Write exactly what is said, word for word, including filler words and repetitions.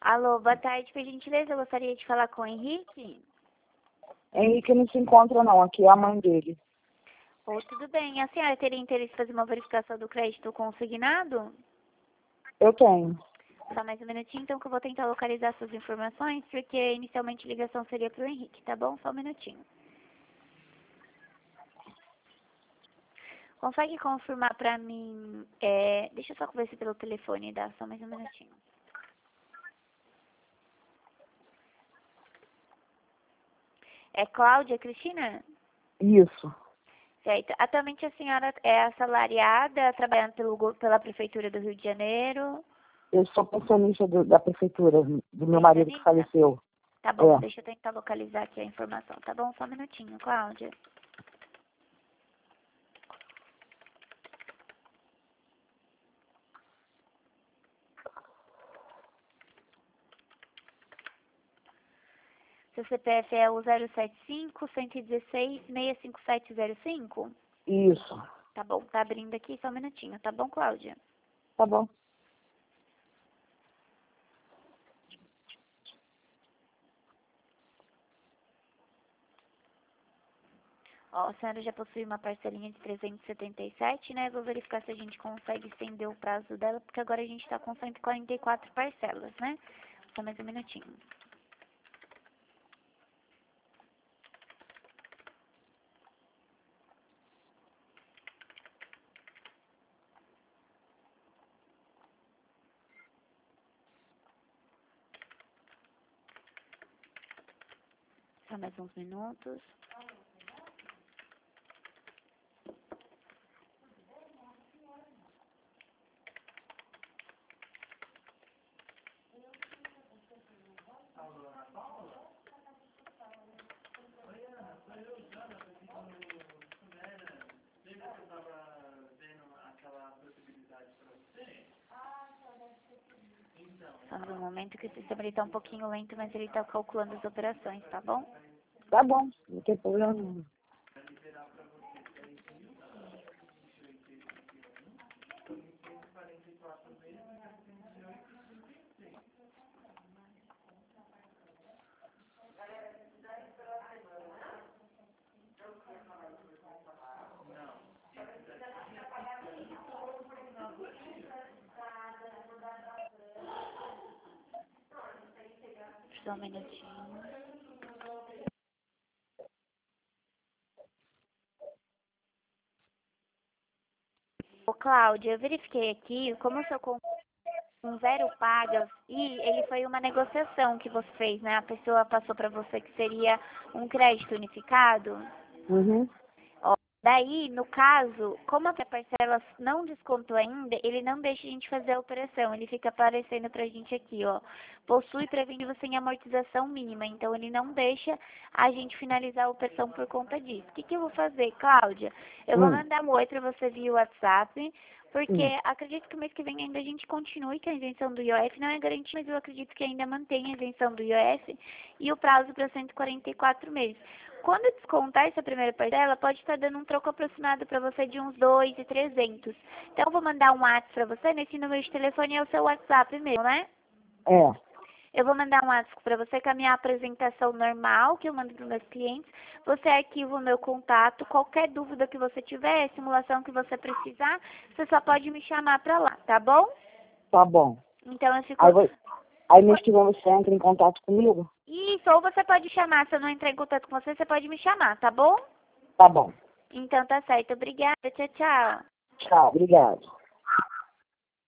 Alô, boa tarde, por gentileza, eu gostaria de falar com o Henrique. Henrique não se encontra não, aqui é a mãe dele. Ou tudo bem, a senhora teria interesse em fazer uma verificação do crédito consignado? Eu tenho. Só mais um minutinho, então, que eu vou tentar localizar suas informações, porque inicialmente a ligação seria para o Henrique, tá bom? Só um minutinho. Consegue confirmar para mim, é, deixa eu só conversar pelo telefone, dá só mais um minutinho. É Cláudia Cristina? Isso. Certo. Atualmente a senhora é assalariada, trabalhando pelo, go- pela Prefeitura do Rio de Janeiro. Eu sou pensionista do- da prefeitura, do meu marido que Pensionista? faleceu. Tá bom, É. deixa eu tentar localizar aqui a informação, tá bom? Só um minutinho, Cláudia. Seu C P F é o zero sete cinco, um um seis, seis cinco sete zero cinco? Isso. Tá bom, tá abrindo aqui, só um minutinho, tá bom, Cláudia? Tá bom. Ó, a senhora já possui uma parcelinha de trezentos e setenta e sete, né? Vou verificar se a gente consegue estender o prazo dela, porque agora a gente tá com cento e quarenta e quatro parcelas, né? Só mais um minutinho. Só mais uns minutos. Só mais um momento que o sistema ele tá um pouquinho lento, mas ele tá calculando as operações, tá bom? Tá bom, não tem problema nenhum. Só um minutinho. Ô, Cláudia, eu verifiquei aqui, como o seu con- um zero pagas, e ele foi uma negociação que você fez, né? A pessoa passou para você que seria um crédito unificado. Uhum. Ó, daí, no caso, como a parcela não descontou ainda, ele não deixa a gente fazer a operação. Ele fica aparecendo pra gente aqui, ó. Possui prevenido sem amortização mínima. Então, ele não deixa a gente finalizar a operação por conta disso. O que, que eu vou fazer, Cláudia? Eu vou Hum. mandar um oi pra você via WhatsApp. Porque Hum. acredito que o mês que vem ainda a gente continue com a isenção do I O F. Não é garantia, mas eu acredito que ainda mantém a isenção do I O F e o prazo para cento e quarenta e quatro meses. Quando descontar essa primeira parcela, pode estar dando um troco aproximado para você de uns dois mil e trezentos. Então, eu vou mandar um WhatsApp para você. Nesse número de telefone é o seu WhatsApp mesmo, né? É. Eu vou mandar um WhatsApp para você com a minha apresentação normal, que eu mando para os meus clientes. Você arquiva o meu contato. Qualquer dúvida que você tiver, simulação que você precisar, você só pode me chamar para lá, tá bom? Tá bom. Então, eu fico... Aí, vou... Aí mês que vem você entra em contato comigo? Isso, ou você pode chamar. Se eu não entrar em contato com você, você pode me chamar, tá bom? Tá bom. Então, tá certo. Obrigada. Tchau, tchau. Tchau, obrigado.